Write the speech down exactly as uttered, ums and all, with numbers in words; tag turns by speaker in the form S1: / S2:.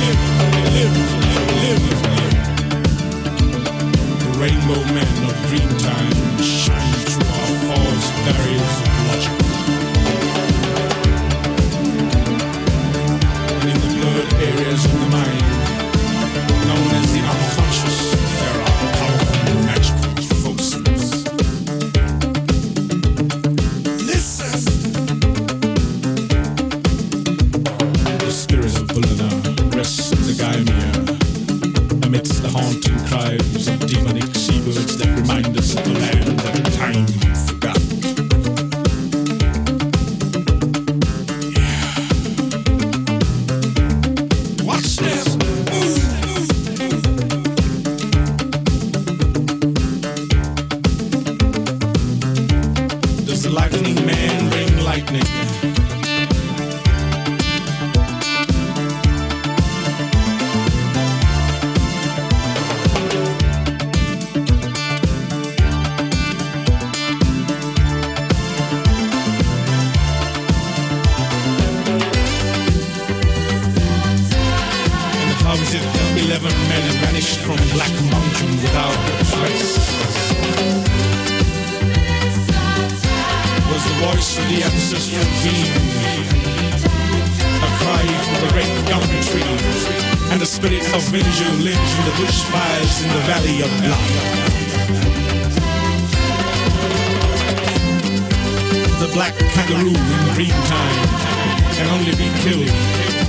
S1: live, live, live. The rainbow men of dreamtime shine through our false barriers of logic. And in the blurred areas of the mind, known as the unconscious, there are powerful magical forces. Listen! The spirit of Bulana rests in the Gaimia, amidst the haunting cries of demonic seabirds that remind us of the land that time forgot. Yeah. Watch them! Does the lightning man ring lightning? Eleven men vanished from Black Mountain without a trace. Was the voice of the ancestral being a cry from the great gum tree, and the spirit of Vinju lives in the bushfires in the valley of blood. The black kangaroo in dream time can only be killed